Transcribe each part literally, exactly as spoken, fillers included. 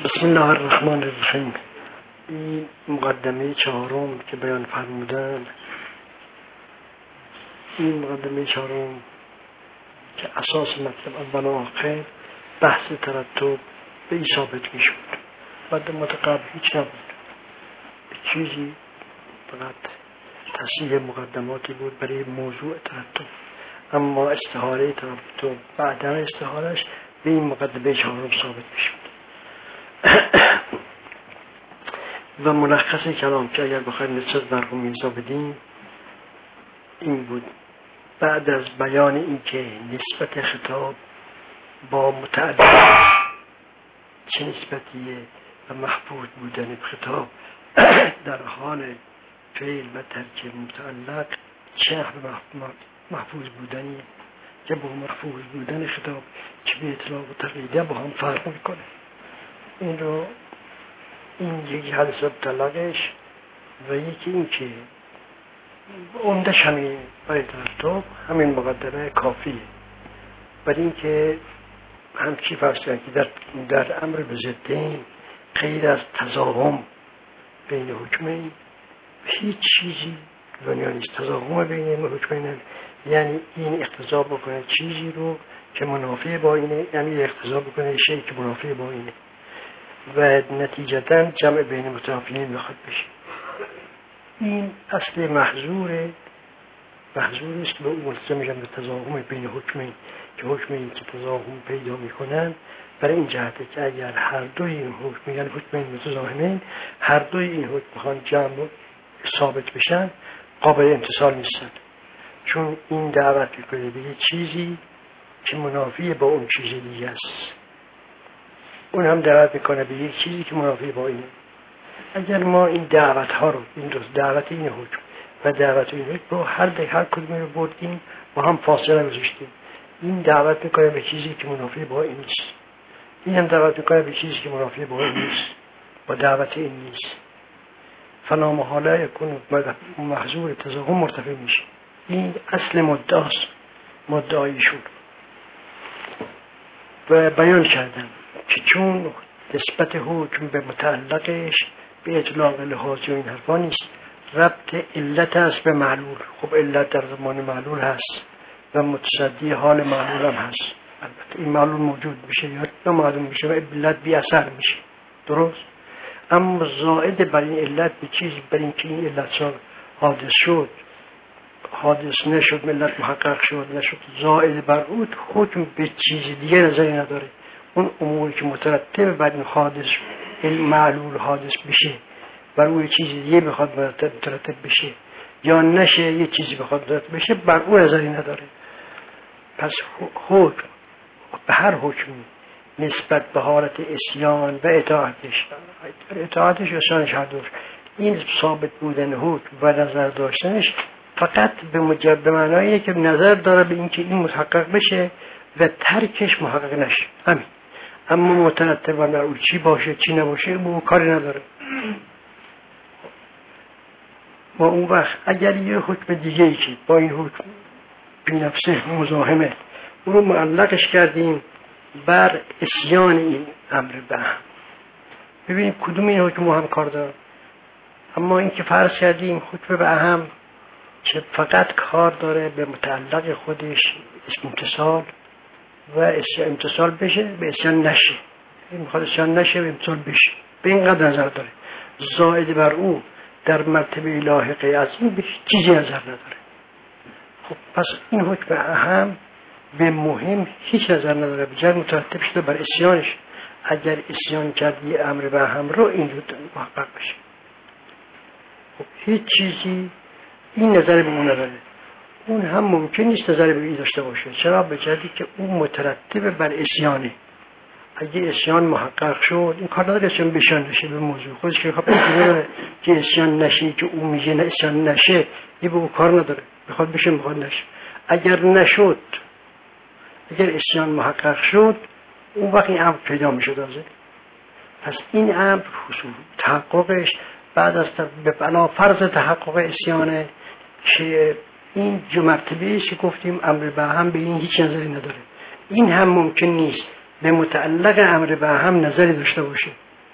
بسم الله الرحمن الرحیم. این مقدمه چهارم که بیان فرمودن، این مقدمه چهارم که اساس مطلب اول و آخر بحث ترتب به این ثابت می شد. بعد متقابل هیچ نبود، چیزی فقط تصحیح مقدماتی بود برای موضوع ترتب، اما استحاله ترتب بعد استحالش به این مقدمه چهارم ثابت می شد. و ملخص کلام که اگر بخوایم نسبت برقم میزا بدیم این بود: بعد از بیان این که نسبت خطاب با متعلق چه نسبتیه و محفوظ بودن خطاب در حال فعل و ترک متعلق چه محفوظ بودنیه، که با محفوظ بودن خطاب که به اطلاق و تقییده با هم فرق میکنه. این رو این یکی حدث طلاقش و یکی این که عمدش همین برای ترتب همین مقدمه کافیه، برای این که همچی فرض کنید که در, در امر به ضدین غیر از تضاهم بین حکمین هیچ چیزی دنیا نیست. تضاهم بین حکمین یعنی این اقتضا بکنه چیزی رو که منافع با اینه، یعنی اقتضا بکنه شیء که منافع با اینه و نتیجتاً جمع بین متنافیین میخواد بشه. این اصل محظوره، محظور است که به اون ملزم میشن به تضاهم بین حکمین که حکمین که تضاهم پیدا میکنن برای این جهته که اگر هر دوی این حکم یعنی حکمین متضاهمین هر دوی این حکم میخوان جمع ثابت بشن قابل امتصال نیستن، چون این دعوت میکنه به یه چیزی که منافی با اون چیز دیگه است، اون هم دعوت میکنه به یک چیزی که منافی با اینه. اگر ما این دعوت ها رو، این دو دعوت این حکم و دعوت این حکم رو هر ده هر کدومی رو بردیم با هم فاصله گذاشتیم، این دعوت میکنه به چیزی که منافی با این نیست، این هم دعوت میکنه به چیزی که منافی با این نیست، با دعوت این نیست. فلا محاله یکون محظور تضاهم مرتفع میشه. این اصل مدعاست، مدعایشون. و بیان کردم که چون نسبت حکم به متعلقش به اطلاق لحاظی و این حرفا نیست، ربط علت است به معلول. خب علت در زمان معلول هست و متصدی حال معلول هم هست. البته این معلول موجود میشه یا نامعلوم میشه و علت بی اثر میشه، درست؟ اما زائد بر این علت به چیزی بر این که این علت سال حادث شد، حادث نشد، ملت محقق شد نشد، زائد بر اون حکم به چیز دیگه نظری نداره. اون اموری که مترتب بر این حادث این معلول حادث بشه بر اون چیز دیگه بخواد مترتب بشه یا نشه یه چیزی بخواد مترتب بشه بر اون نظری نداره. پس حکم به هر حکمی نسبت به حالت اسیان و اطاعتش اطاعتش و اسیانش هر دوش این ثابت بودن حکم و نظر داشتنش فقط به مجرد به معناییه که نظر داره به اینکه این محقق بشه و ترکش محقق نشه، همین. اما مترتب بر اون چی باشه چی نباشه به اون کاری نداره. با اون وقت اگر یه حکم دیگه ای که با این حکم بی نفسه مزاحمه اون رو معلقش کردیم بر اسیان این امر به هم، ببینیم کدوم این حکم هم کار داره. اما این که فرض کردیم حکم به هم که فقط کار داره به متعلق خودش اسم امتصال و اسم امتصال بشه به اسیان نشه، این میخواد اسیان نشه به امتصال بشه، به این قدر نظر داره. زائد بر او در مرتبه لاحقه از این به چیزی نظر نداره. خب پس این حکم اهم به مهم هیچ نظر نداره، بجای مترتب شده بر اسیانش. اگر اسیان کردی امر به هم رو این رو محقق بشه، خب هیچ چیزی این نظر به اون نداره. اون هم ممکن نیست نظر به این داشته باشه. چرا؟ به جهتی که اون مترتب بر اسیانه. اگه اسیان محقق شد این کار نداره اسیان بشان نشه به موضوع خودش که خب نداره که اسیان نشه که اون میگه نه اسیان نشه یه به اون کار نداره، بخواد بشه بخواد نشه. اگر نشد، اگر اسیان محقق شد اون وقت این امر پیدا میشه دازه. پس این امر حصول تحققش بعد از به بنا فرض تحقق اسیانه که این جو مرتبه است که گفتیم امر به هم به این هیچ نظری نداره. این هم ممکن نیست به متعلق امر به هم نظری داشته باشه.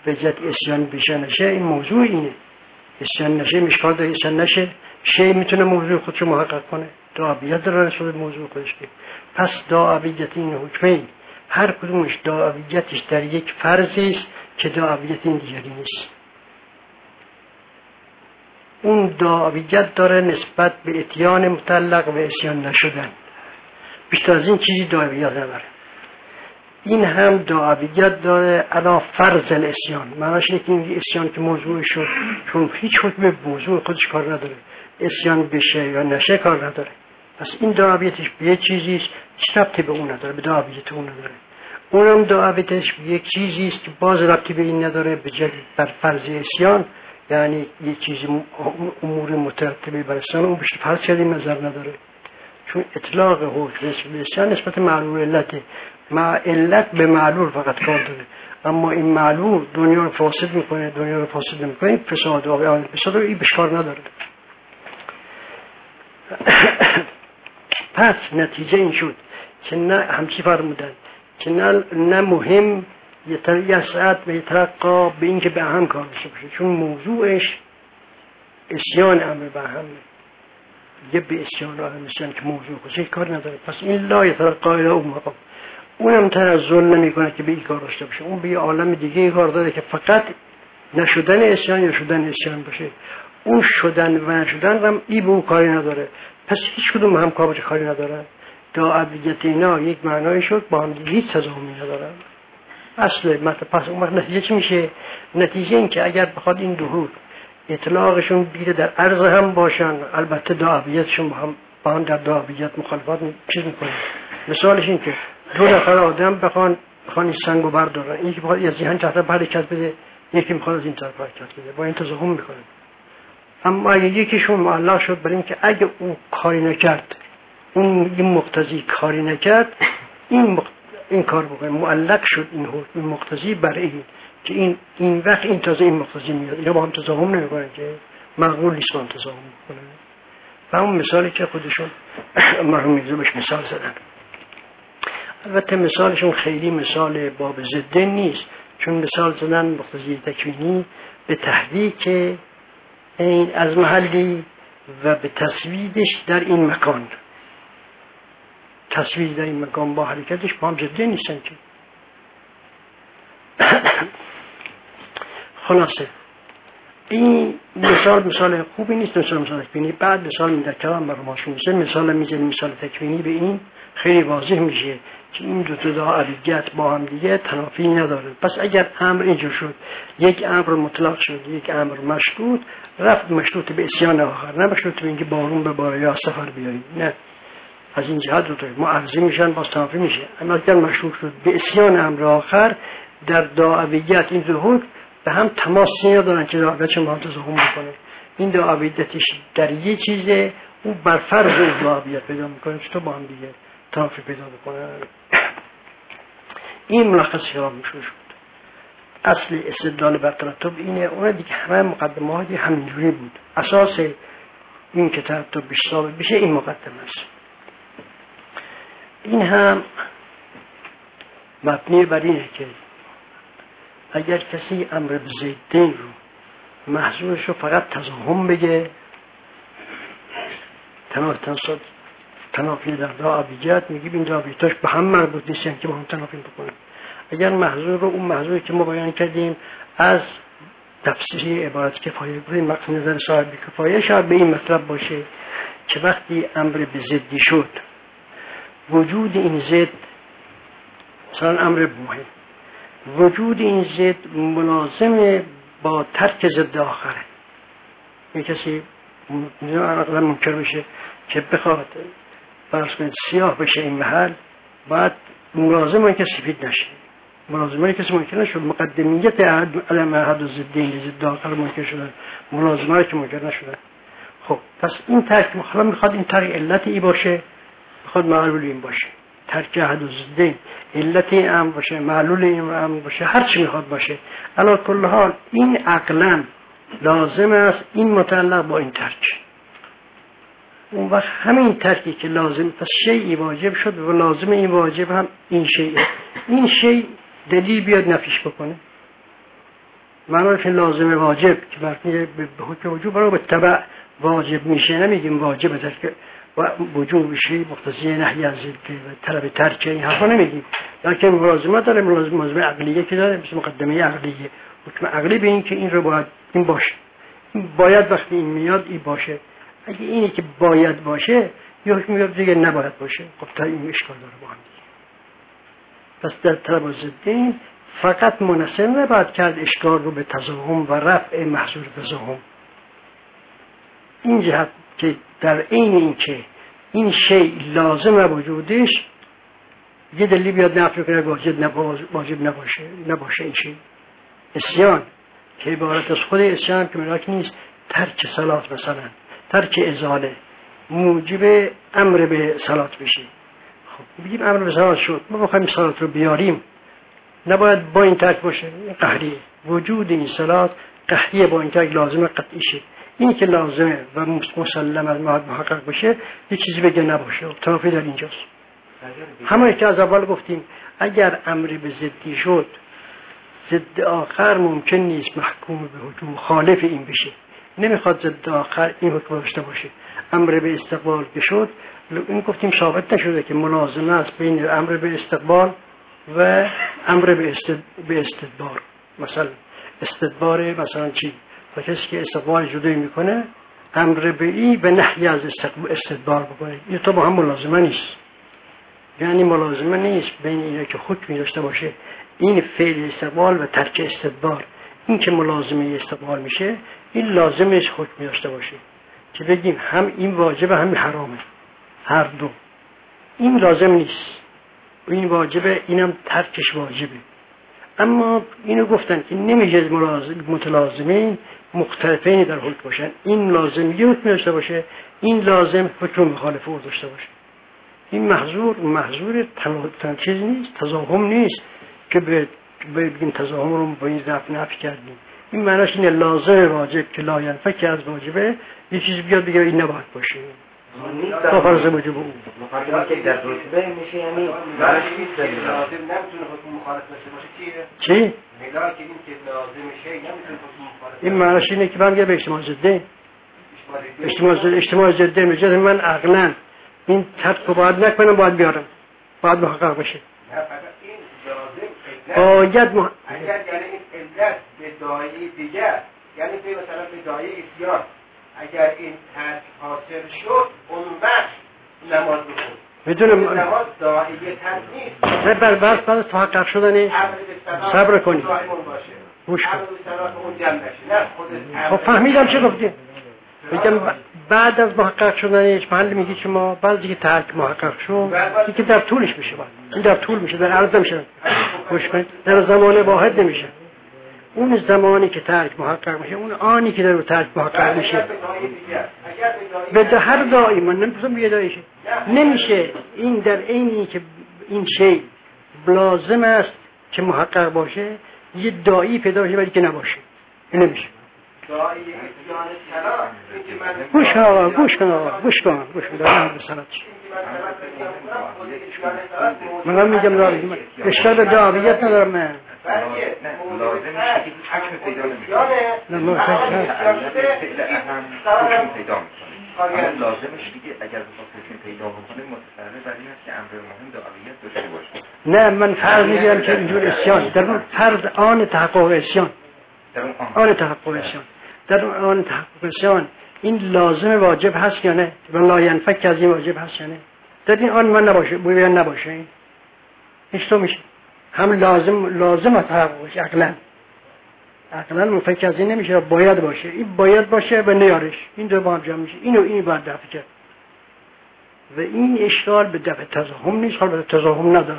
به جهت اسیان بیشه نشه، این موضوع اینه. اسیان نشه مشکال داره، اسیان نشه شی میتونه موضوع خودشو محقق کنه، دعویت داره نسبت موضوع خودش که پس دعویت این حکمه هر کدومش دعویتش در یک فرضی است که دعویت این دیگری نیست. اون دعویت داره نسبت به اتیان مطلق و اسیان نشدن، بیشتر از این چیزی دعویت نداره. این هم دعویت داره علا فرض الاسیان، معناش اینه که این اسیان که موضوع شد چون هیچ حکم موضوع خودش کار نداره، اسیان بشه یا نشه کار نداره. پس این دعویتش به یک چیزیست هیچ ربطی به اون نداره، به دعویت اون نداره. اونم دعویتش به یک چیزیست که باز ربطی به این نداره، به جد بر فرض اسیان، یعنی یک چیزی امور مترتبه بر اسیان اون بیشتر فرض کردیم نظر نداره، چون اطلاق حکم اسیان نسبت معلول علته، مع علت به معلول فقط کار داره. اما این معلول دنیا رو فاسد میکنه، دنیا رو فاسد میکنه، فساد و آن فساد رو این بشکار نداره. پس نتیجه این شد که نه همچی فرمودن که نه, نه مهم یه ساعت به ترقا به این که به هم کار بشه، چون موضوعش اسیان امر به هم یه به اسیان و امر اسیان که موضوع خودش کار نداره. پس این لا یترقا الى اون مقام، اونم تنزل نمی کنه که به این کار داشته باشه، اون به یه عالم دیگه کار داره که فقط نشدن اسیان یا شدن اسیان باشه. اون شدن و نشدن هم ای به اون کاری نداره، پس هیچ کدوم هم کار باشه کاری نداره. دعویت اینا یک معنای شد، با هم دیگه هیچ تضاهمی نداره. اصل مطلب پس اون وقت نتیجه چی میشه؟ نتیجه این که اگر بخواد این دو حکم اطلاقشون بیره در عرض هم باشن، البته دعویتشون با هم با هم در دعویت مخالفت چیز میکنه. مثالش این که دو نفر آدم بخوان بخوان این سنگو بردارن، یکی بخواد از این طرف حرکت بده، یکی میخواد از این طرف حرکت بده، با این تضاهم میکنه. اما اگه یکیشون معلق شد برای اینکه اگه اون کاری نکرد، اون این مقتضی کاری نکرد، این مقت... این کار بکنه، معلق شد این حکم، این مقتضی برای این که این این وقت این تازه این مقتضی میاد، اینا با هم تضاهم نمیکنه که معقول نیست با هم تضاهم میکنه. و اون مثالی که خودشون مرحوم میرزا بهش مثال زدن، البته مثالشون خیلی مثال باب ضده نیست، چون مثال زدن مقتضی تکوینی به تحریک این از محلی و به تصویدش در این مکان، تصویر در این مکان با حرکتش با هم ضده نیستن که. خلاصه این مثال مثال خوبی نیست، مثال مثال تکوینی. بعد مثال میده کلام برای ما شونسه مثال میزنی، مثال تکوینی به این خیلی واضح میشه که این دو تا دعویت با هم دیگه تنافی نداره. پس اگر امر اینجور شد، یک امر مطلق شد، یک امر مشروط، رفت مشروط به اسیان آخر، نه مشروط به اینکه بارون بباره یا سفر بیایید، نه، از این جهت دو تا معرضی میشن، باز تنافی میشه. اما اگر مشروط شد به اسیان امر آخر، در دعویت این دو حکم به هم تماسی ندارن که دعویتشون با هم تضاهم بکنه. این دعویتش در یه چیزه، او بر فرض اون دعویت پیدا میکنه، چطور با هم دیگه تنافی پیدا بکنه. این ملخص کلام میشه شد. اصل استدلال بر ترتب اینه، اون دیگه همه مقدماتی همینجوری بود. اساس این که ترتب بیش ثابت بشه این مقدمه است. این هم مبنی بر اینه که اگر کسی امر به زیدین رو محضورش رو فقط تضاهم بگه، تناسب تنافی در دعویت، میگیم این دعویتاش به هم مربوط نیستن که با هم تنافی بکنن. اگر محضور رو اون محضوری که ما بیان کردیم از تفسیری عبارت کفایه بودیم، مقصد نظر صاحب کفایه شاید به این مطلب باشه که وقتی امر به ضدی شد، وجود این ضد مثلا امر مهم، وجود این ضد ملازم با ترک ضد آخره. یک کسی اقلا ممکن بشه که بخواد فرض کنید سیاه بشه این محل، باید ملازمه که سفید نشه، ملازمه کسی ممکن نشد، مقدمیت علم احد و ضدین ضد آخر ممکن شدن، ملازمه که ممکن نشدن. خب پس این ترک مخالف میخواد این ترک علت ای باشه، میخواد معلول این باشه، ترک احد و ضدین علت این امر باشه، معلول این امر باشه، هر چی میخواد باشه. علی کل حال این عقلا لازم است این متعلق با این ترک. اون وقت همین ترکی که لازم، پس شیئی واجب شد و لازم این واجب هم این شیء. این شیء دلیل بیاد نفیش بکنه، معنی که لازم واجب که وقتی به حکم وجوب برای به تبع واجب میشه، نمیگیم واجب است که وجوب میشه مقتضی نهی از که طلب ترک، این حرفا نمیگیم، لکن ملازمت داره، ملازمه عقلیه که داره، مثل مقدمه عقلیه، حکم عقلی به این که این رو باید این باشه، این باید وقتی این میاد این باشه. اگه اینی که باید باشه یا حکم میاد دیگه نباید باشه، خب تا این اشکال داره با هم دیگه. پس در طلب الضدین فقط منحصر نباید کرد اشکال رو به تضاهم و رفع محصول تضاهم. این جهت که در این این که این شیء لازم وجودش یه دلیل بیاد نفی کنه واجب واجب نباشه نباشه این شیء. عصیان که عبارت از خود عصیان که ملاک نیست، ترک صلات مثلا، ترک ازاله موجب امر به صلات بشه. خب بگیم امر به صلات شد، ما بخوایم صلات رو بیاریم نباید با این ترک باشه، این قهریه. وجود این صلات قهریه با این ترک لازمه قطعی شه. این که لازمه و مسلم از محقق باشه یه چیزی بگه نباشه. طرفی در اینجاست. همونی که از اول گفتیم اگر امری به ضدی شد، ضد آخر ممکن نیست محکوم به حکم مخالف این بشه. نمیخواد ضد آخر این حکم داشته باشه. امر به استقبال که شد، این گفتیم ثابت نشده که ملازمه است بین امر به استقبال و امر به به استدبار. مثلا استدبار مثلا چی؟ و کسی که استقبال جدایی میکنه امر به ای به نحی از استدبار بکنه، این تو با هم ملازمه نیست. یعنی ملازمه نیست بین اینا که حکمی داشته باشه این فعل استقبال و ترک استدبار. این که ملازمه استقبال میشه این لازمش حکمی داشته باشه که بگیم هم این واجبه هم حرامه، هر دو. این لازم نیست، این واجبه اینم ترکش واجبه. اما اینو گفتن که نمیشه متلازمین مختلفین در حکم باشن، این لازم یه حکم داشته باشه، این لازم حکم مخالف او داشته باشه. این محظور محظور چیز نیست، تضاهم نیست که به بگیم تضاهم رو با این ضعف نفی کردیم. این معناش اینه لازم واجب که لا ینفک از واجبه یه چیز بیاد بگه این نباید باشه تا فرض واجب اون مقدمه که در رتبه میشه، یعنی لازم نمیتونه حکم مخالف داشته باشه. چی؟ میگه که این که لازم میشه نمیتونه حکم مخالف. این معناش اینه که من به اجتماع ضده اجتماع ضده اجتماع ضده میشه من عقلا این ترک رو باید نکنم، باید بیارم، باید محقق بشه. نه فقط این لازم باید مح... اگر یعنی این علت به دایه دیگر، یعنی به مثلا به دایه اختیار اگر این ترک حاصل شد اون وقت نماز بخون. میدونم نماز دایه ترک نیست. نه بر بر بر محقق شدنی صبر کنی. گوش کن. خب فهمیدم چه گفتی. میگم بعد از محقق شدنش محل میگی که ما بعد که ترک محقق شد که در طولش میشه، بعد این در طول میشه، در عرض نمیشه. گوش کن، در زمان واحد نمیشه. اون زمانی که ترک محقق میشه، اون آنی که در ترک محقق میشه به هر دایی من نمی‌پرسم یه دایشه نمیشه. این در عینی که این شی لازم است که محقق باشه یه دایی پیدا بشه ولی که نباشه، این نمیشه. گوش کن آقا گوش کن آقا گوش کن گوش کن دارم به سنت من میگم دارم اشکال به دعویت ندارم. من لازم میشه که حکم پیدا نمیشه، حکم پیدا میکنه. اما لازمش دیگه اگر بخواد حکم پیدا بکنه متفرده بر این است که امر مهم دعویت داشته باشه. نه من فرض میگیرم که اینجور اسیان در اون فرض آن تحقق اسیان در اون آن تحقق اسیان در اون آن تحقق اسیان این لازم واجب هست یا نه؟ و لا ینفک از این واجب هست یا نه؟ در این آن من نباشه بویان نباشه این اشتو میشه هم لازم لازم تحققش عقلا عقلا مفکر از این نمیشه، باید باشه. این باید باشه و نیارش، این دو با هم جمع میشه، اینو این باید دفع کرد و این اشکال به دفع تضاهم نیست، حال به تضاهم نداره.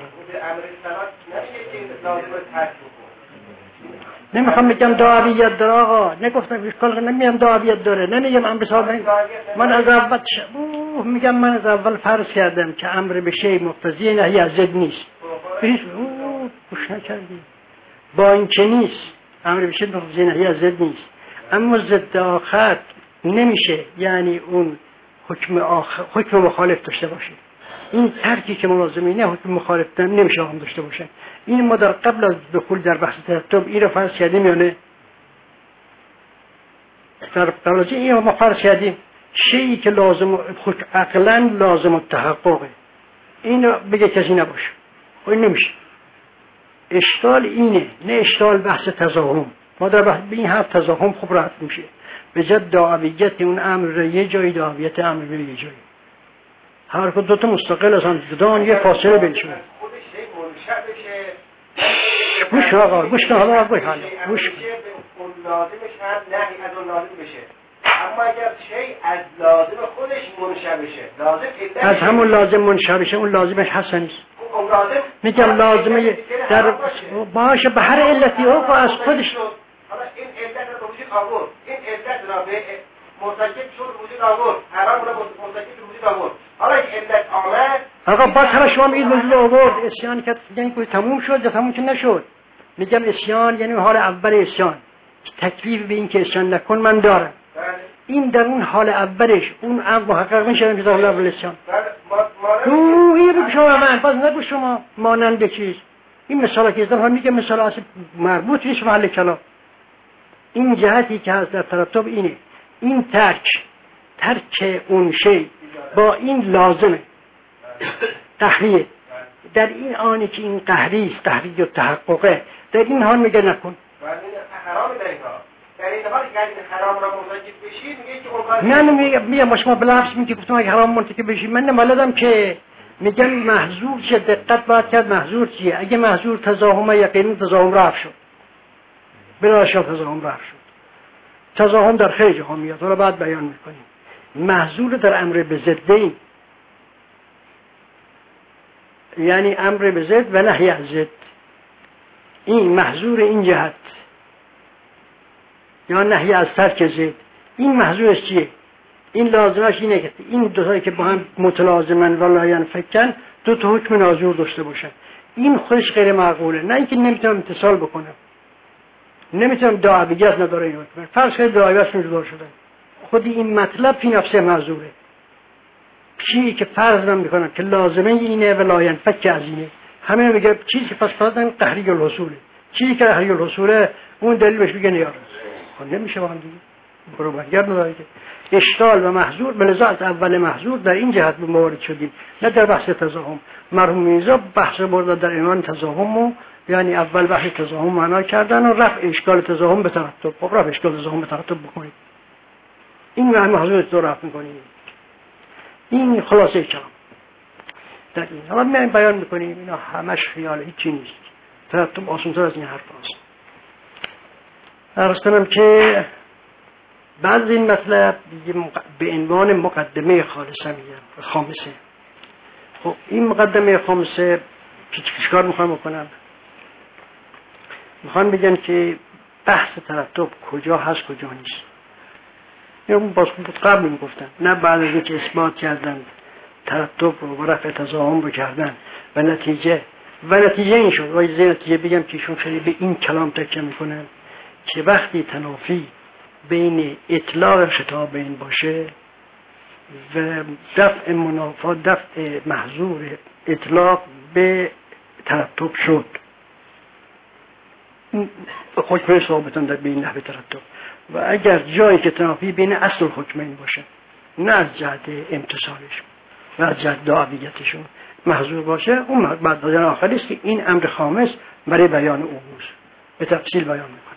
نمیخوام بگم دعویت داره آقا، نگفتم اشکال نمیگم دعویت داره، نمیگم امر صاحب. من از اول اوه میگم من از اول فرض کردم که امر به شی مقتضی نهی از ضد نیست. بهش اوه گوش نکردی. با این که نیست امر به شی مقتضی نهی از ضد نیست، اما ضد آخر نمیشه، یعنی اون حکم آخر حکم مخالف داشته باشه. این ترکی که ملازمه نه حکم مخالف نمیشه هم داشته باشه. این ما در قبل از دخول در بحث ترتب این رو فرض کردیم یا نه؟ در قبل این ما فرض کردیم شیئی که لازم عقلا لازم التحققه، اینو بگه کسی نباشه، این نمیشه. اشکال اینه، نه اشکال بحث تزاحم. ما در بحث به این حرف تزاحم خوب رفت میشه، به جد دعویت اون امر رو یه جایی، دعویت امر رو یه جایی، هر کدوم دو تا مستقل از هم جدا، یه فاصله بینشون. خودش یک منشأ بشه. گوش آقا، گوش کن حالا گوش حالا گوش کن. اون لازمش هم نهی از اون لازم بشه. اما اگر شی از لازم خودش منشأ بشه، لازم از همون لازم منشأ بشه، اون لازمش هست نیست. اون لازم میگم لازمه در باشه به هر علتی او از خودش. حالا این علت رو وجود آورد، این علت را به مرتکب شد وجود آورد، حرام را مرتکب وجود آورد. حالا این علت آمد، آقا باز هم شما این وجود آورد، اسیان که یعنی که تموم شد یا تموم که نشد. میگم اسیان یعنی حال اول اسیان، تکلیف به این که اسیان نکن من دارم. این در اون حال اولش اون امر محقق میشه که در حال اول اسیان. تو این رو شما من باز نگو شما مانند چیز. این مثالا که ازدم هم میگه مثال اصلا مربوط نیست محل کلام. این جهتی که هست در ترتب اینه، این ترک ترک اون شی با این لازمه قهریه. در این آنی که این قهری است، قهری و تحققه، در این حال میگه نکن. حرام در این حال در این حال که این حرام را مرتکب بشی میگه که اون نه میگه میگه ما شما بلافس میگه گفتم اگه حرام مرتکب بشی من نمالدم که میگم محظور چه دقت باید کرد محظور چیه. اگه محظور تزاهم یقینا تزاهم رفع شد، بلا شک تزاهم رفع شد. تزاهم در خیلی جاها میاد، حالا بعد بیان میکنیم. محظور در امر به ضدین، یعنی امر به ضد و نهی از ضد. این محظور این جهت یا نهی از ترک ضد، این محظورش چیه؟ این لازمش اینه که این دو تایی که با هم متلازمن و لا ینفکن دو تا حکم ناظور داشته باشن. این خودش غیر معقوله. نه اینکه نمیتونم اتصال بکنم، نمیتونم دعویت نداره این حکم. فرض کنید دعویتشون جدا شدن، خودی این مطلب فی نفسه معذوره. چیزی که فرض نمیکنم که لازمه اینه و لا ینفک از اینه، همه میگه چیزی که پس فرضاً قهری الحصوله، چیزی که قهری الحصوله اون دلیل بهش میگه نیاز. خب نمیشه با هم دیگه برو برگرد نداره که اشکال و محظور. بلذا از اول محظور در این جهت به موارد شدیم، نه در بحث تزاحم. مرحوم میرزا بحث برد در ایمان تزاحم و یعنی اول بحث تزاحم معنا کردن و رفع اشکال تزاحم به ترتب. خب رفع اشکال تزاحم به ترتب بکنید، این محظور تو رفع میکنید. این خلاصه کلام در این. حالا میایم بیان میکنیم اینا همش خیال، هیچی نیست. ترتب آسان‌تر از این حرف هست. عرض کنم که بعد از این مطلب به عنوان مقدمه خالصه میگم، خامسه. خب این مقدمه خامسه چیکار میخوام بکنم؟ میخوام بگم که بحث ترتب کجا هست کجا نیست. یا اون باز قبل میگفتن، نه بعد از اینکه اثبات کردن ترتب رو و رفع تزاحم رو کردن و نتیجه و نتیجه این شد. و این نتیجه بگم که ایشون خیلی به این کلام تکیه میکنن که وقتی تنافی بین اطلاق خطاب این باشه و دفع منافات دفع محظور اطلاق به ترتب شد، حکم ثابتن در بین نحوه ترتب. و اگر جایی که تنافی بین اصل حکمین باشه، نه از جهت امتصالش و از جهت دعویتشون محظور باشه، اون بعد در آخری است که این امر خامس برای بیان امور به تفصیل بیان میکنه.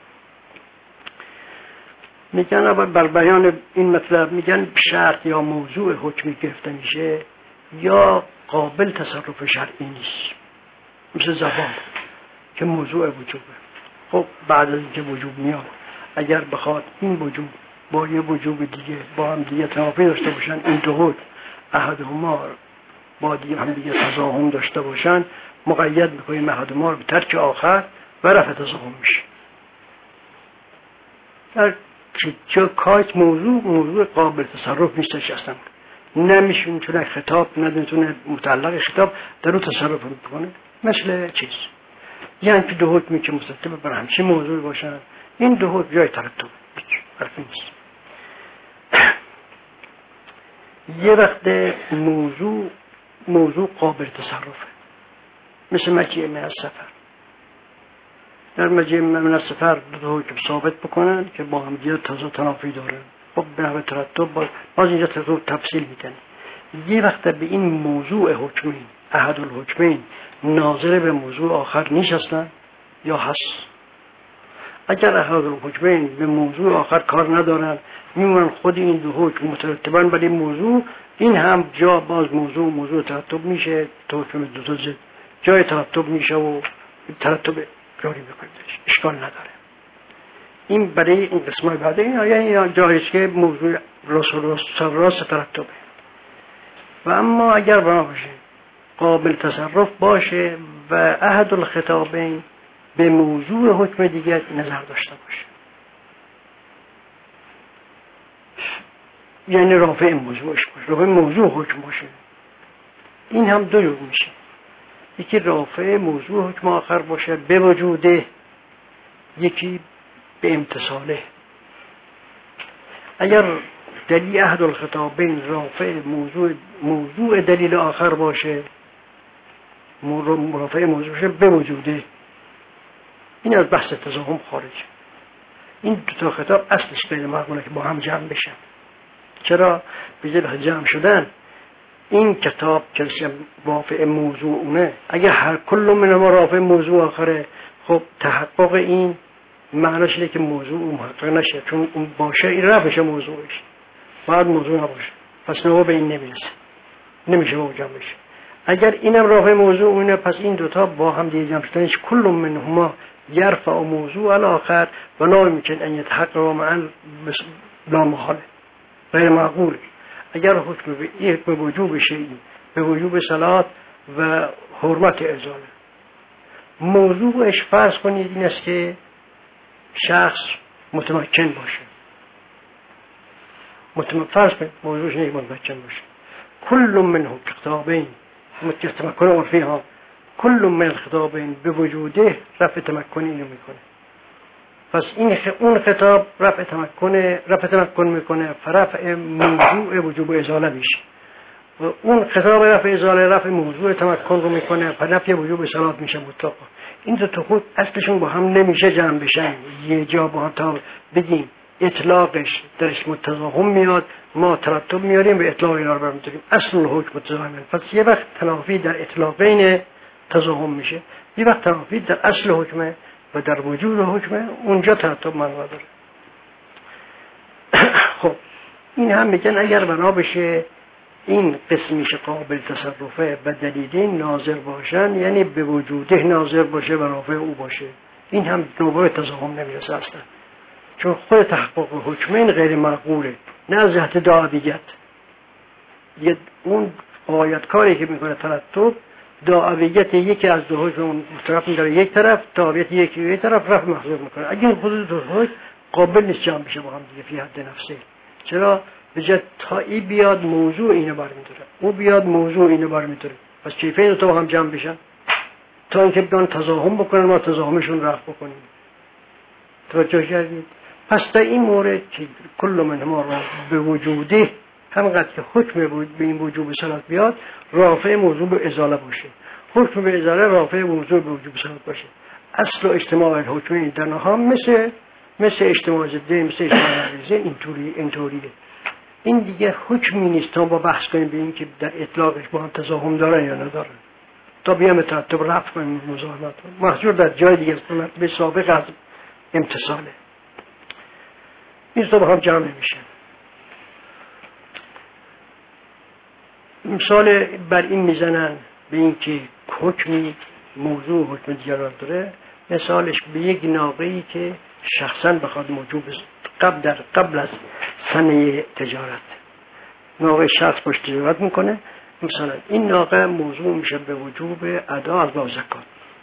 میگن بر بیان این مطلب میگن شرط یا موضوع حکمی گرفته میشه یا قابل تصرف شرعی نیست، مثل زبان که موضوع وجوبه. خب بعد از اینکه وجوب میاد، اگر بخواد این وجوب با یه وجوب دیگه با هم دیگه تنافی داشته باشن، این دو حکم احدهما با دیگه هم دیگه تزاحم داشته باشن، مقید میکنیم احدهما رو به ترک آخر و رفع تزاحم میشه. در چه کاش موضوع موضوع قابل تصرف نیستش اصلا، نمیشه میتونه خطاب نمیتونه متعلق خطاب در اون تصرف میکنه. مثل چیز یعنی که دو حکمی که مستطب بر همچه موضوع باشن، این دو حکم جای ترتب حرفی نیست. یه وقت موضوع موضوع قابل تصرفه، مثل مجیع من از سفر. در مجمع من السفر دو حکم ثابت بکنن که با هم دیگه تضاد تنافی داره. خب به نحو ترتب باز, باز اینجا ترتب تفصیل میکنه. یه وقت به این موضوع حکمین احد الحکمین ناظر به موضوع آخر نیست هستن یا هست. اگر احد الحکمین به موضوع آخر کار ندارن میمونن خود این دو حکم مترتبن بر این موضوع، این هم جا باز موضوع موضوع ترتب میشه، تو حکم دو تا زد جای ترتب میشه و ترتب جاری بکنیدش، اشکال نداره. این برای این قسمت بعد این آیه جاییست که موضوع راست راست راست ترتبه. و اما اگر بنا باشه قابل تصرف باشه و احد الخطابین به موضوع حکم دیگر نظر داشته باشه، یعنی رافع موضوعش باشه، رافع موضوع حکم باشه، این هم دو جور میشه. یکی رافع موضوع حکم آخر باشه به وجوده، یکی به امتصاله. اگر دلیل احد الخطابین رافع موضوع موضوع دلیل آخر باشه، رافع موضوع باشه به وجوده، این از بحث تضاهم خارج. این دو تا خطاب اصلش غیر معقوله که با هم جمع بشن. چرا؟ به جهت جمع شدن این کتاب که رافع موضوع اونه، اگر هر کل من ما رافع موضوع آخره، خب تحقق این معناش اینه که موضوع محقق نشه، چون اون باشه این رفعش موضوعش باید موضوع نباشه، پس نوا به این نمیرسه، نمیشه با جمع بشه. اگر اینم رافع موضوع اونه، پس این دوتا با هم دیگه جمع شدنش کل منهما یرفع موضوع الاخر و لا يمكن ان يتحقق معا لا محاله، غیر معقول. اگر حکم به به وجوب شیء، به وجوب صلات و حرمت ازاله، موضوعش فرض کنید این است که شخص متمکن باشه، متمکن فرض کنید موضوعش اینه که متمکن باشه. کل منه خطابین متمکن عرفی ها، کل من الخطابین به وجوده رفع تمکنی اینو میکنه. پس این خ... اون خطاب رفع تمکن رفع تمکن میکنه، فرفع موضوع وجوب ازاله میشه، و اون خطاب رفع ازاله رفع موضوع تمکن رو میکنه، فرفع وجوب صلات میشه مطلقا. این دو تا خود اصلشون با هم نمیشه جمع بشن. یه جا با هم تا بگیم اطلاقش درش متضاهم میاد، ما ترتب میاریم به اطلاق اینا رو برمی‌داریم، اصل حکم متضاهمه. پس یه وقت تنافی در اطلاقین تضاهم میشه، یه وقت تنافی در اصل حکمه و در وجود حکمه، اونجا ترتب معنا داره. خب این هم میگن اگر بنا بشه این قسمیش قابل تصرفه و دلیلین ناظر باشن، یعنی به وجوده ناظر باشه و رافع او باشه، این هم نوبه تضاهم نمیرسه اصلا، چون خود تحقق حکمین غیر معقوله، نه از جهت دعویت. یه اون آیت کاری که میکنه ترتب دعویت یکی از دو حکم اون طرف میداره یک طرف، دعویت یکی یک طرف رفع محضور میکنه. اگه این خود دو حکم قابل نیست جمع بشه با هم دیگه فی حد نفسه. چرا؟ به جد تا ای بیاد موضوع اینو برمی‌داره، او بیاد موضوع اینو برمی‌داره، پس چیفه این دو تا با هم جمع بشن تا اینکه بیان تضاهم بکنن، ما تضاهمشون رفع بکنیم. توجه کردید؟ پس در این مورد که کل من ما را به وجوده، همقدر که حکم به این وجوب صلات بیاد رافع موضوع به ازاله باشه، حکم به ازاله رافع موضوع به وجوب صلات باشه. اصل و اجتماع الحکمین در نها مثل مثل اجتماع زده، مثل اجتماع زده اینطوری اینطوریه. این دیگه حکمی نیست تا با بحث کنیم به این که در اطلاقش با هم تضاهم دارن یا ندارن، تا بیام ترتب رفع کنیم مزاحمت محجور در جای دیگه به سابق از امتصاله. این با هم جمع میشه. مثال بر این میزنن به این که حکمی موضوع حکم دیگر داره، مثالش به یک ناقه‌ای که شخصا بخواد موجود قبل در قبل از سنه تجارت ناقه شخص باش تجارت میکنه، مثلا این ناقه موضوع میشه به وجوب ادا از با زکات.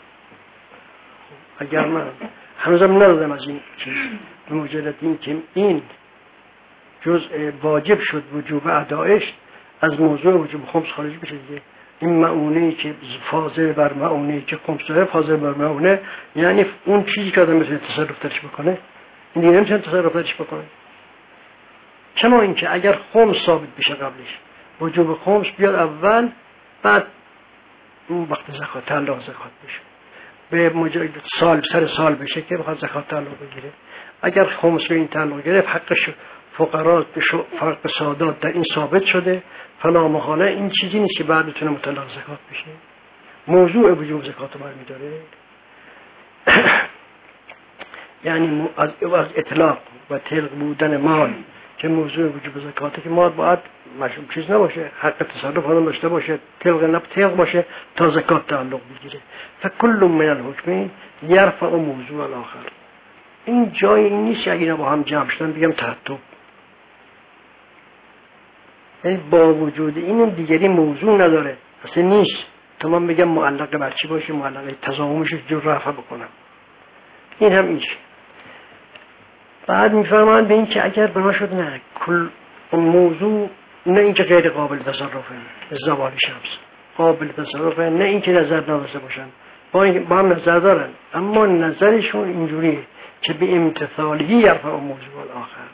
اگر من هنوزم ندادم از این چیز، به مجرد این که این جزء واجب شد وجوب ادایش، از موضوع وجوب خمس خارج بشه دیگه. این معونه‌ای که فاضل بر معونه‌ای که خمس داره، فاضل بر معونه، یعنی اون چیزی که آدم میتونه تصرف درش بکنه این دیگه نمیتونه تصرف درش بکنه. چما اینکه اگر خمس ثابت بشه قبلش، وجوب خمس بیاد اول، بعد اون وقت زکات تعلق زکات بشه. به مج... سال سر سال بشه که بخواد زکات تعلق بگیره. اگر خمس به این تعلق گرفت حقش فقرا به فرق سادات در این ثابت شده، فلا محاله این چیزی نیست که بعد بتونه مطلق زکات بشه. موضوع وجوب زکات رو برمی‌داره. یعنی از از اطلاق و تلق بودن مال که موضوع وجوب زکاته که مال باید مشروع چیز نباشه، حق تصرف هم داشته باشه، تلق نب تلق باشه تا زکات تعلق بگیره. فکل من الحکمین یرفع موضوع الاخر. این جای این نیست اگه اینا با هم جمع شدن بگم ترتب. یعنی با وجود این دیگری موضوع نداره، اصلا نیست. تمام بگم معلق بر چی باشه، معلق تضامنش جور رفع بکنم. این هم اینش. بعد میفرمایند به این که اگر بنا شد نه کل موضوع نه اینکه غیر قابل تصرفه، زوال شمس قابل تصرفه، نه اینکه نظر نداشته باشن، با این با هم نظر دارن اما نظرشون اینجوریه که به امتثالی یرفع موضوع الاخر.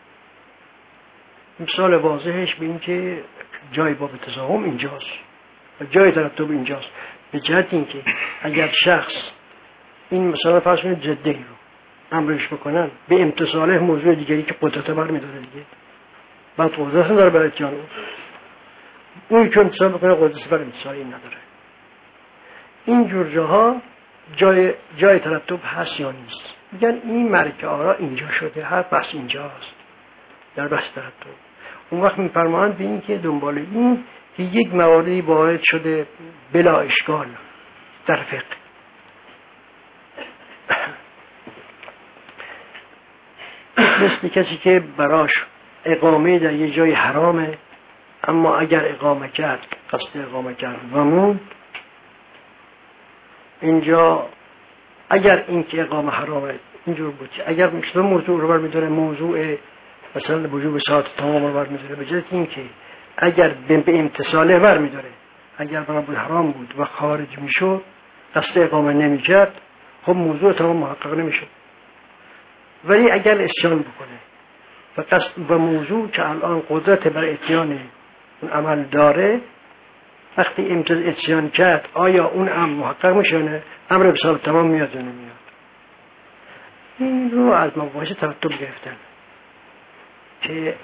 مثال واضحش به این که جای باب تضامن اینجاست و جای ترتب اینجاست، به جهت اینکه اگر شخص این مثلا فرض کنید جده رو امرش بکنن به امتثاله موضوع دیگری که قدرت برمی‌داره دیگه، بعد قدرت نداره برای اتیان اون اون که امتثال بکنه قدرت بر امتثال این نداره. این جور جاها جای جای ترتب هست یا نیست؟ میگن این مرکه آرا اینجا شده، هر بحث اینجاست در بحث ترتب. اون وقت میفرمایند به این که دنبال این که یک مواردی وارد شده بلا اشکال در فقه، مثل کسی که براش اقامه در یه جای حرامه اما اگر اقامه کرد قصد اقامه کرد و موند اینجا، اگر این که اقامه حرامه اینجور بود، اگر مثل موضوع رو برمی‌داره موضوع مثلا وجوب ساعت تمام رو برمی‌داره، به جهت این که اگر به امتثاله برمی‌داره، اگر بنا بود حرام بود و خارج میشد قصد اقامه نمی‌کرد خب موضوع تمام محقق نمیشه. ولی اگر اسیان بکنه و قصد و موضوع که الان قدرت بر اتیان اون عمل داره، وقتی امتثال اسیان کرد آیا اون امر محقق میشه؟ امر به صورت تمام میاد یا نمیاد؟ این رو از مباحث ترتب گرفتن که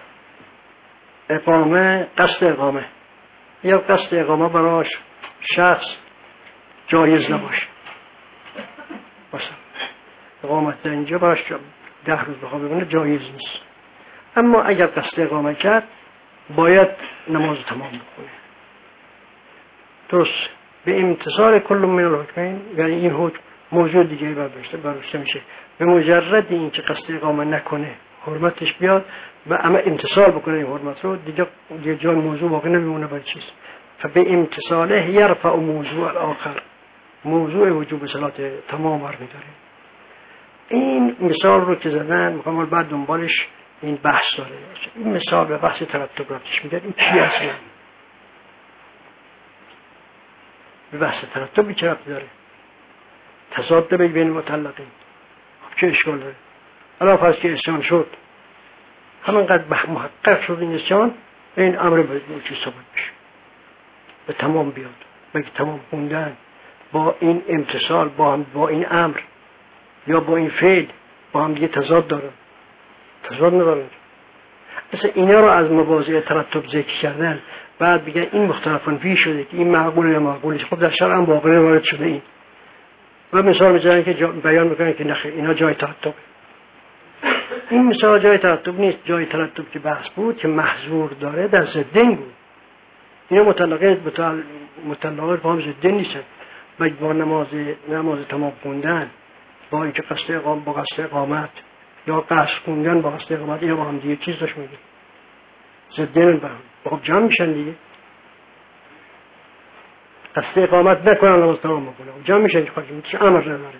اقامه قصد اقامه یا قصد اقامه براش شخص جایز نباشه، مثلا اقامت در اینجا براش ده روز بخواه ببینه جایز نیست، اما اگر قصد اقامه کرد باید نماز تمام بکنه. درست به امتثال کل من الحکمین، یعنی این حکم موضوع دیگه برداشته برداشته میشه، به مجرد این که قصد اقامه نکنه حرمتش بیاد و اما امتثال بکنه این حرمت رو دیگه یه جای موضوع باقی نمیمونه برای چیز. فبه امتثاله یرفع موضوع الاخر، موضوع وجوب صلات تمام برمی‌داره. این مثال رو که زدن میخوام بعد دنبالش این بحث داره. این مثال به بحث ترتب رفتش میگه این چی اصلا؟ به بحث ترتب چه ربطی داره؟ تضاد بین مطلقین خب چه اشکال داره؟ الان فرض که اسیان شد همانقدر محقق شد این اسیان، این امر به چی ثابت بشه به تمام بیاد، بگه تمام خوندن با این امتثال با هم با این امر یا با این فعل با هم دیگه تضاد داره، تضاد نداره. مثلا اینا رو از مواضع ترتب ذکر کردن بعد بگن این مختلفاً فی شده که این معقول یا معقول نیست، خب در شرع هم واقعا وارد شده این و مثال میزنن که بیان میکنن که نخیر اینا جای ترتب. این مثال جای ترتب نیست. جای ترتب که بحث بود که محظور داره در ضدین بود. اینا مطلقه مطلقه با هم ضدین نیستن. با نماز نماز تمام خوندن با اینکه قصد اقامت با قصد اقامت یا قصد خوندن با قصد اقامت یا با هم دیگه چیز داشت میگه ضدین با هم خب جمع میشن دیگه. قصد اقامت نکنن نماز تمام بکنن جمع میشن که خواهد امر نداره.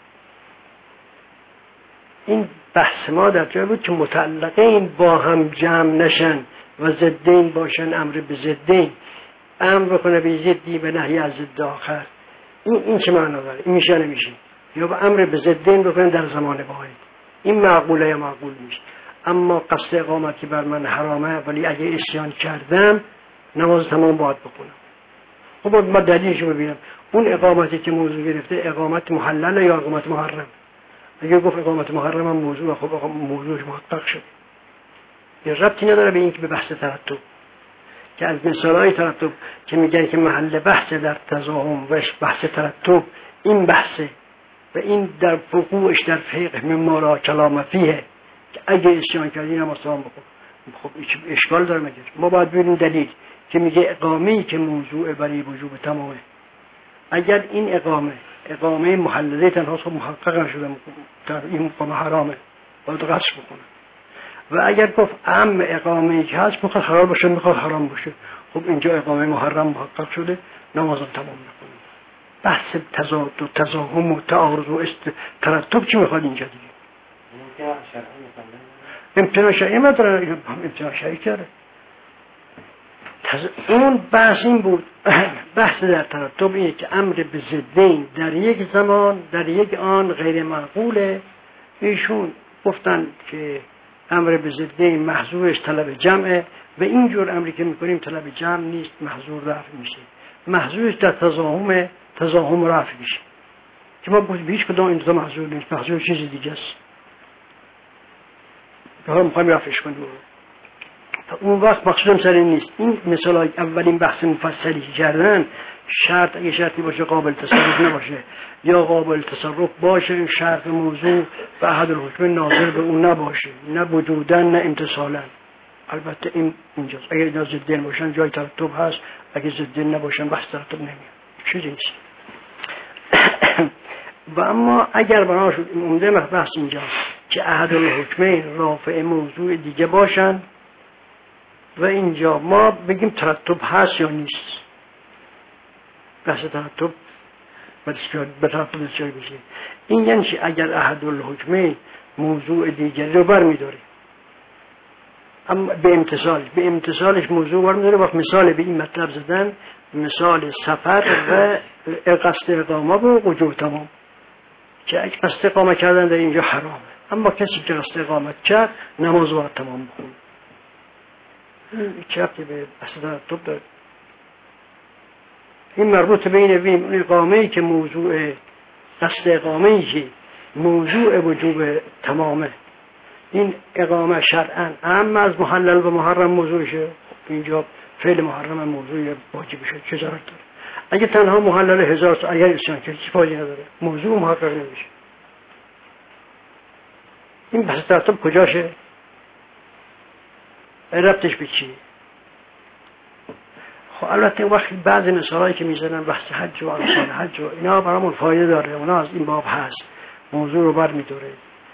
این بحث ما در جای بود که متعلقین با هم جمع نشن و ضدین باشن، امر به ضدین امر بکنه به ضدی به نهی از ضد آخر. این این چه معنا داره؟ این میشه نمیشه؟ یا به امر به ضدین بکنه در زمان واحد، این معقوله یا معقول میشه. اما قصد اقامتی بر من حرامه ولی اگه اسیان کردم نماز تمام باید بکنم. خب ما دلیلشو ببینم. اون اقامتی که موضوع گرفته اقامت محلل یا اقامت محرم. اگه گفت اقامت محرم هم موضوع، خب اقامت موضوعش محقق شد. یه ربطی نداره به این که به بحث ترتب، که از مثالهای ترتب که میگن که محل بحث در تزاحم و بحث ترتب این بحثه و این در فقوعش در فقه مما لا کلام فیه، که اگه اسیان کردی نماز تمام بکن. خب اشکال داره مگه؟ ما باید ببینیم دلیل که میگه اقامه‌ای که موضوع برای وجوب تمامه. اگر این اقامه اقامه محلله تنها خب محقق نشده، این مقام حرامه، باید قصد بکنه. و اگر گفت عام اقامه‌ای که هست میخواد حلال باشه میخواد حرام باشه، خب اینجا اقامه محرم محقق شده، نمازم تمام نکنه. بحث تضاد و تزاحم و تعارض و است ترتب چی میخواد اینجا دیگه؟ امتناع شرعی مداره، امتناع شرعی کرده. اون بحث این بود. بحث در ترتب اینه که امر به ضدین در یک زمان در یک آن غیر معقوله. ایشون گفتن که امر به ضدین محظورش طلب جمعه و اینجور امری که میکنیم طلب جمع نیست، محظور رفع میشه. محظورش در تزاحم تزاحم رفع میشه که ما گفتیم هیچ کدام این دو محظور نیست، محظور چیز دیگه است. حالا میخوایم رفعش کنیم. اون وقت مقصودم سر این نیست. این مثال اولین بحث مفصلی کردن، شرط اگه شرطی باشه قابل تصرف نباشه یا قابل تصرف باشه، این شرط موضوع و احد الحکم ناظر به اون نباشه، نه وجودن نه امتصالا. البته این اینجاست. اگر اینا ضدین باشن جای ترتب هست، اگه ضدین نباشن بحث ترتب نمیاد. چیزی نیست. و اما اگر بنا شد این عمده بحث اینجاست که احد الحکمین رافع موضوع دیگه باشن و اینجا ما بگیم ترتب هست یا نیست. بحث ترتب به ترتب بسیاری بشه. این یعنی چی؟ اگر احد الحکمین موضوع دیگری رو بر میداره، اما به امتصالش به امتصالش موضوع بر میداره. وقت مثال به این مطلب زدن، مثال سفر و قصد اقامه و وجوب تمام، که اگه قصد اقامه کردن در اینجا حرامه، اما کسی که قصد اقامت کرد نماز باید تمام بخونه. این چرتی به بحث ترتب داره. این مربوط بین این اقامه‌ای که موضوع قصد اقامه‌ای که موضوع وجوب تمامه، این اقامه شرعاً اما از محلل و محرم موضوعشه. اینجا فعل محرم موضوع واجب شد، چه ضرر داره؟ اگه تنها محلل هزار تا اگر اسیان کرد چی فایده نداره، موضوع محقق نمیشه. این بحث ترتب کجاشه؟ ربطش به چیه؟ خب البته وقتی بعضی مثالایی که میزنن بحث حج و امثال حج و اینا برامون فایده داره، اونا از این باب هست، موضوع رو بر میداره.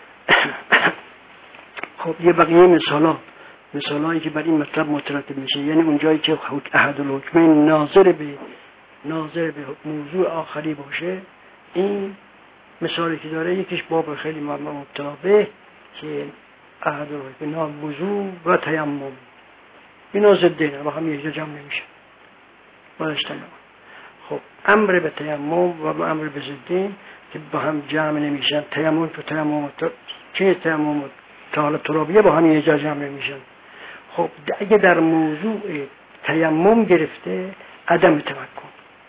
خب یه بقیه مثالا مثالایی که بر این مطلب مترتب میشه، یعنی اونجایی که احد الحکمین ناظر به ناظر به موضوع آخری باشه. این مثالی که داره یکیش باب خیلی مبتلا به که احد الحکمین وضو و تیمم، اینا ضدینه و هم یه جا جمع نمیشه باید اجتماع. خب امر به تیمم و امر به ضدین که با هم جمع نمیشن. تیمم تو تیمم چه تیمم حالا ترابیه با هم یه جا جمع نمیشن. خب اگه در موضوع تیمم گرفته عدم تمکن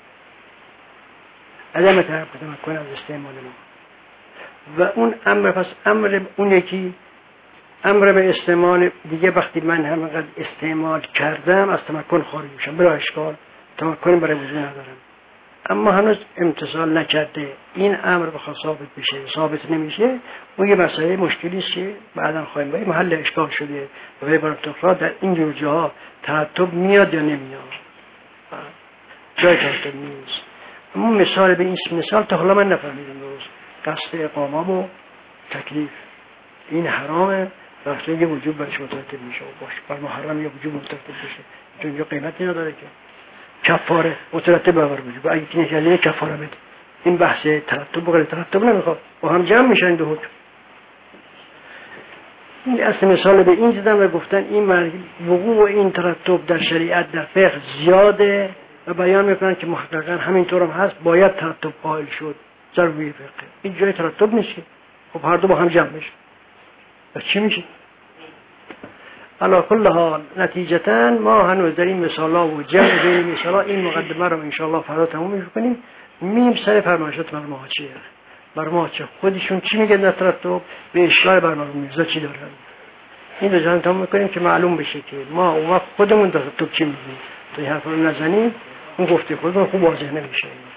عدم تمکن از استعمال ما و اون امر، پس امر اون یکی امر به استعمال دیگه، وقتی من همینقدر استعمال کردم از تمکن خارج میشم، برای اشکال تمکن برای وضو ندارم، اما هنوز امتصال نکرده. این امر بخواد ثابت بشه ثابت نمیشه، اون یه مسئله مشکلی است که بعداً خواهیم باید محل اشکال شده و به عبارت اخرى در این جور جاها ترتب میاد یا نمیاد، جای ترتب نیست. اما مثال به این مثال تا حالا من نفهمیدم درست. قصد اقامه و تکلیف این حرامه، وقتی یه وجوب برش مترتب میشه و باشه بر محرم یه وجوب مترتب بشه، چون اینجا قیمتی نداره که کفاره مترتب بر وجوب، اگه که نکردی کفاره بده. این بحث ترتب بغیر ترتب نمیخواد، با هم جمع میشن دو حکم. این اصل مثال به این زدن و گفتن این وقوع این ترتب در شریعت در فقه زیاده و بیان میکنن که محققا همینطور هم هست، باید ترتب قائل شد، ضروری فقه. این جای ترتب نیست. خب هر دو با هم جمع میشه و چی میشه؟ علا کل حال نتیجتاً ما هنوز در این مثالا و جمع بین مثالا این مقدمه رو انشاءالله فردا تموم میکنیم. میم سر فرمایشات برنامه ها چیه؟ برنامه ها چیه؟ خودشون چی میگن در ترتب به اشکال برنامه میرزا چی دارن؟ این رو جانتا میکنیم که معلوم بشه که ما اون وقت خودمون در ترتب چی میگیم. تو این حرف رو نزنیم اون گفته خودمون خوب واضح نمیشه.